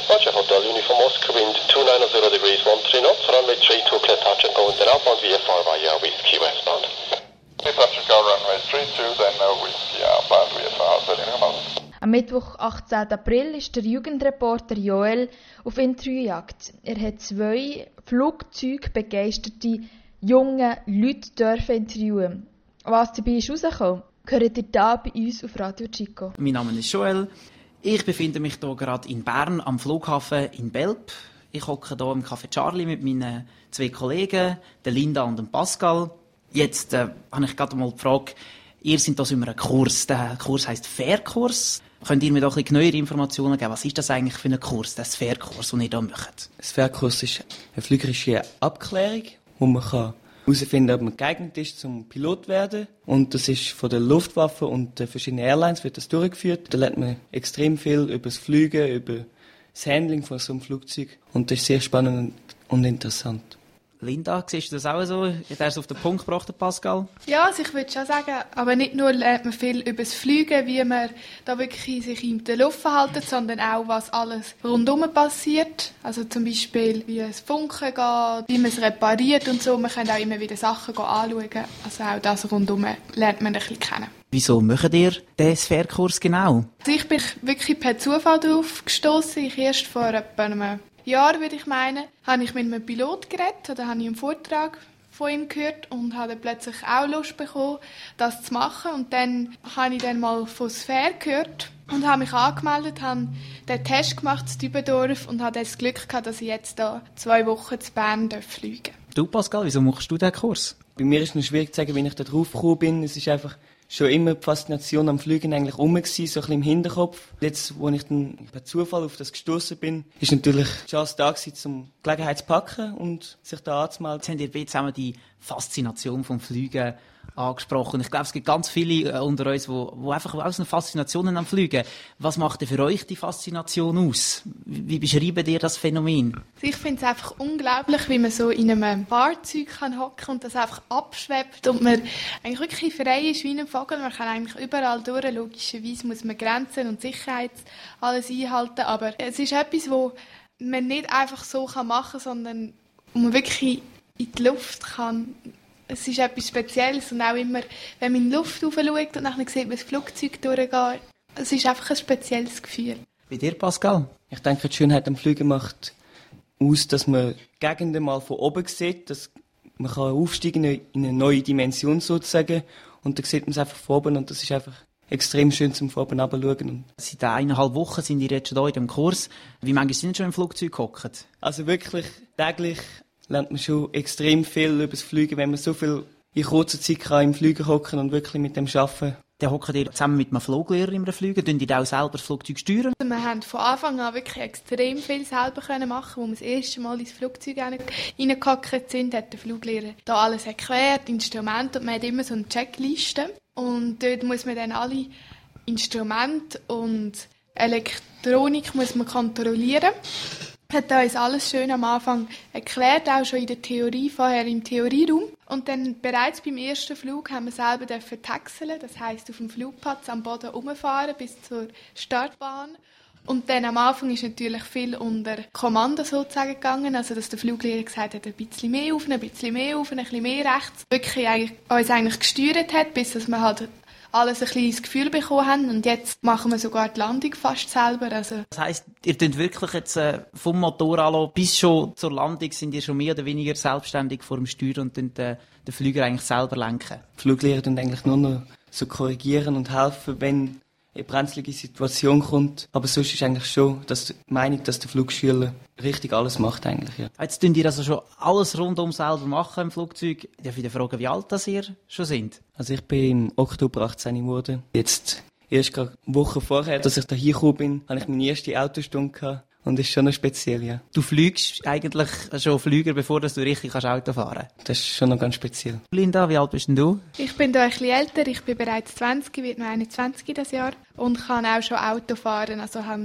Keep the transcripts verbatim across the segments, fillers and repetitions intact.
Roger, Hotel Uniform Oscar, wind two nine zero degrees one three knots, runway three two, clear touch and go into outbound V F R via Whiskey westbound. Clear touch and go runway three two, then uh, Whiskey outbound V F R, Hotel Uniform. Am Mittwoch, achtzehnten April, ist der Jugendreporter Joel auf Interviewjagd. Er hat zwei flugzeugbegeisterte junge Leute dürfen interviewen. Was dabei ist rausgekommen, hört ihr hier bei uns auf Radio Chico. Mein Name ist Joel. Ich befinde mich hier gerade in Bern am Flughafen in Belp. Ich hocke hier im Café Charlie mit meinen zwei Kollegen, der Linda und dem Pascal. Jetzt äh, habe ich gerade mal die Frage, ihr seid hier in einem Kurs. Der Kurs heisst Fährkurs. Könnt ihr mir doch ein bisschen neuere Informationen geben? Was ist das eigentlich für ein Kurs, das Fährkurs, den ihr hier macht? Das Fährkurs ist eine fliegerische Abklärung, wo man herausfinden kann, ob man geeignet ist zum Pilot werden. Und das ist von der Luftwaffe und den verschiedenen Airlines wird das durchgeführt. Da lernt man extrem viel über das Fliegen, über das Handling von so einem Flugzeug. Und das ist sehr spannend und interessant. Linda, siehst du das auch so? Hat er es auf den Punkt gebracht, Pascal? Ja, also ich würde schon sagen, aber nicht nur lernt man viel über das Fliegen, wie man da wirklich sich in der Luft verhält, sondern auch, was alles rundum passiert. Also zum Beispiel, wie es funken geht, wie man es repariert und so. Man kann auch immer wieder Sachen anschauen. Also auch das rundum lernt man ein bisschen kennen. Wieso macht ihr diesen Fährkurs genau? Also ich bin wirklich per Zufall darauf gestossen. Ich erst vor etwa einem Jahr, würde ich meinen, habe ich mit einem Pilot geredet, oder habe ich einen Vortrag von ihm gehört und habe dann plötzlich auch Lust bekommen, das zu machen. Und dann habe ich dann mal von Sphere gehört und habe mich angemeldet, habe den Test gemacht in Dübendorf und habe das Glück gehabt, dass ich jetzt da zwei Wochen zu Bern fliegen darf. Du, Pascal, wieso machst du diesen Kurs? Bei mir ist es noch schwierig zu sagen, wie ich da drauf gekommen bin. Es ist einfach schon immer die Faszination am Fliegen eigentlich rum gewesen, so ein bisschen im Hinterkopf. Jetzt, wo ich dann per Zufall auf das gestoßen bin, ist natürlich die Chance da gewesen, um die Gelegenheit zu packen und sich da anzumelden. Jetzt haben ihr beide zusammen die Faszination vom Fliegen angesprochen. Ich glaube, es gibt ganz viele äh, unter uns, die, die einfach auch so eine Faszination haben am Fliegen. Was macht denn für euch die Faszination aus? Wie, wie beschreibt ihr das Phänomen? Ich finde es einfach unglaublich, wie man so in einem Fahrzeug kann hocken und das einfach abschwebt und man eigentlich wirklich frei ist wie ein Vogel. Man kann eigentlich überall durch. Logischerweise muss man Grenzen und Sicherheit alles einhalten, aber es ist etwas, wo man nicht einfach so machen kann, sondern wo man wirklich in die Luft kann. Es ist etwas Spezielles und auch immer, wenn man in die Luft rauf schaut und dann sieht, wie das Flugzeug durchgeht, es ist einfach ein spezielles Gefühl. Bei dir, Pascal? Ich denke, die Schönheit am Fliegen macht aus, dass man Gegenden mal von oben sieht, dass man kann aufsteigen in eine neue Dimension sozusagen und dann sieht man es einfach von oben und das ist einfach extrem schön zum von oben runterschauen. Seit eineinhalb Wochen sind ihr jetzt schon hier in diesem Kurs. Wie manchmal sind ihr schon im Flugzeug gehockt? Also wirklich täglich lernt man schon extrem viel über das Fliegen, wenn man so viel in kurzer Zeit kann im Flieger hocken und wirklich mit dem arbeiten. Dann hockt ihr zusammen mit einem Fluglehrer im Fliegen, könnt ihr auch selber das Flugzeug steuern? Wir haben von Anfang an wirklich extrem viel selber machen, wo wir das erste Mal ins Flugzeug reingehockt sind, hat der Fluglehrer da alles erklärt, Instrumente, und man hat immer so eine Checkliste. Und dort muss man dann alle Instrumente und Elektronik muss man kontrollieren. Hat uns alles schön am Anfang erklärt, auch schon in der Theorie, vorher im Theorieraum. Und dann bereits beim ersten Flug haben wir selber taxeln, das heisst auf dem Flugplatz am Boden rumfahren bis zur Startbahn. Und dann am Anfang ist natürlich viel unter Kommando sozusagen gegangen, also dass der Fluglehrer gesagt hat, ein bisschen mehr auf, ein bisschen mehr auf, ein bisschen mehr rechts. Wirklich eigentlich, uns eigentlich gesteuert hat, bis dass wir halt alles ein kleines Gefühl bekommen haben und jetzt machen wir sogar die Landung fast selber. Also. Das heisst, ihr könnt wirklich jetzt äh, vom Motor an bis schon zur Landung sind ihr schon mehr oder weniger selbstständig vor dem Steuer und könnt äh, den Flüger eigentlich selber lenken? Die Fluglehrer tun eigentlich nur noch so korrigieren und helfen, wenn eine brenzlige Situation kommt. Aber sonst ist eigentlich schon die Meinung, dass der Flugschüler richtig alles macht eigentlich, ja. Jetzt tun ihr also schon alles rundum selber machen im Flugzeug. Ich darf wieder fragen, wie alt das ihr schon sind? Also ich bin im Oktober achtzehn geworden. Jetzt, erst gerade Wochen vorher, dass ich da hingekommen bin, habe ich meine erste Autostunde gehabt. Und das ist schon noch speziell, ja. Du fliegst eigentlich schon Flüger, bevor du richtig Auto fahren kannst? Das ist schon noch ganz speziell. Linda, wie alt bist denn du? Ich bin da ein bisschen älter. Ich bin bereits zwanzig, werde noch einundzwanzig das Jahr. Und kann auch schon Auto fahren. Also habe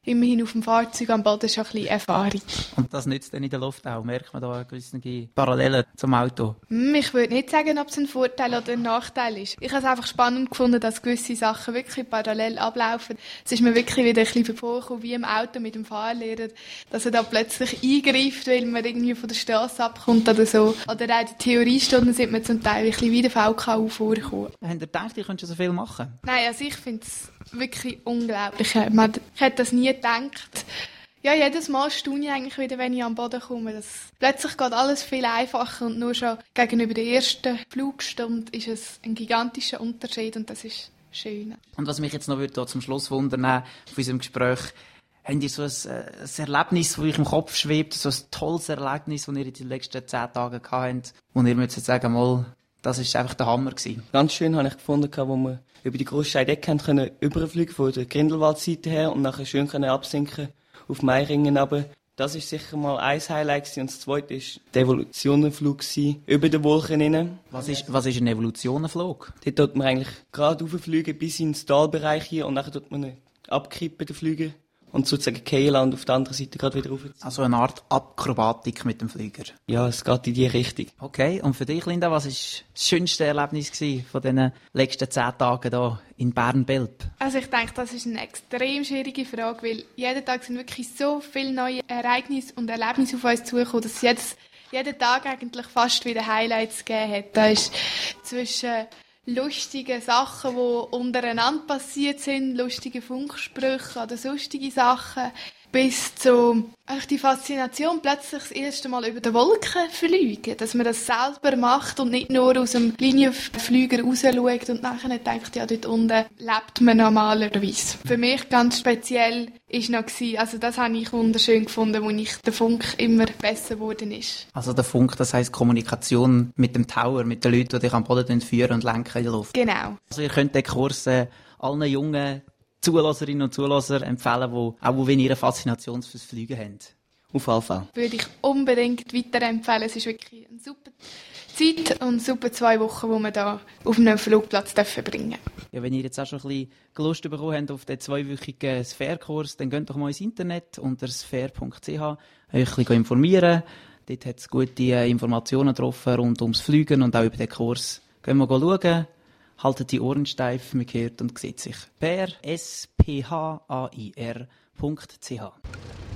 immerhin auf dem Fahrzeug am Boden schon ein bisschen Erfahrung. Und das nützt dann in der Luft auch? Merkt man da eine gewisse Parallelen zum Auto? Hm, Ich würde nicht sagen, ob es ein Vorteil oder ein Nachteil ist. Ich habe es einfach spannend gefunden, dass gewisse Sachen wirklich parallel ablaufen. Es ist mir wirklich wieder ein bisschen vorgekommen, wie im Auto mit dem Fahrlehrer, dass er da plötzlich eingreift, weil man irgendwie von der Straße abkommt oder so. Oder auch die Theoriestunden sind mir zum Teil ein bisschen wie der V K U vorgekommen. Habt ihr gedacht, ihr könnt schon so viel machen? Nein, also ich finde es wirklich unglaublich. Man, ich hätte das nie gedacht. Ja, jedes Mal staune ich eigentlich wieder, wenn ich am Boden komme. Das plötzlich geht alles viel einfacher und nur schon gegenüber der ersten Flugstunde ist es ein gigantischer Unterschied und das ist schön. Und was mich jetzt noch würde, zum Schluss wundern auf unserem Gespräch, habt ihr so ein, ein Erlebnis, das euch im Kopf schwebt, so ein tolles Erlebnis, das ihr in den letzten zehn Tagen gehabt habt, wo ihr müsst sagen, mal, das war einfach der Hammer gewesen? Ganz schön habe ich gefunden, wo wir über die Großscheidecke können überfliegen von der Grindelwaldseite her und nachher schön können absinken auf Meiringen runter. Das ist sicher mal ein Highlight gewesen. Und das zweite war der Evolutionenflug über den Wolken hinein. Was ist, was ist ein Evolutionenflug? Dort tut man eigentlich gerade rauffliegen bis ins Talbereich hier und dann tut man ihn abkippen, den Flüger. Und sozusagen Kehlen und auf der anderen Seite gerade wieder rauf. Also eine Art Akrobatik mit dem Flieger. Ja, es geht in die Richtung. Okay, und für dich, Linda, was war das schönste Erlebnis gewesen von diesen letzten zehn Tagen hier in Bern-Belp? Also ich denke, das ist eine extrem schwierige Frage, weil jeden Tag sind wirklich so viele neue Ereignisse und Erlebnisse auf uns zugekommen, dass es jetzt jeden Tag eigentlich fast wieder Highlights gegeben hat. Da ist zwischen lustige Sachen, die untereinander passiert sind, lustige Funksprüche oder sonstige Sachen, bis zu die Faszination, plötzlich das erste Mal über die Wolken fliegen, dass man das selber macht und nicht nur aus dem Linienflüger raus schaut und nachher denkt, ja, dort unten lebt man normalerweise. Für mich ganz speziell ist noch gewesen, also das habe ich wunderschön gefunden, wo ich der Funk immer besser geworden ist. Also der Funk, das heisst Kommunikation mit dem Tower, mit den Leuten, die dich am Boden führen und lenken in der Luft. Genau. Also ihr könnt den Kurs äh, allen jungen Zuhörerinnen und Zuhörer empfehlen, die auch wenn ihre Faszination fürs Fliegen haben. Auf jeden Fall. Würde ich unbedingt weiterempfehlen. Es ist wirklich eine super Zeit und super zwei Wochen, die wir hier auf einem Flugplatz verbringen dürfen. Ja, wenn ihr jetzt auch schon ein bisschen Lust bekommen habt auf den zweiwöchigen Sphere-Kurs, dann geht doch mal ins Internet unter sphere punkt c h, euch ein bisschen informieren. Dort hat es gute Informationen drauf rund ums Fliegen und auch über den Kurs. Gehen wir schauen. Haltet die Ohren steif, man hört und sieht sich. Per S P H A I R Punkt C H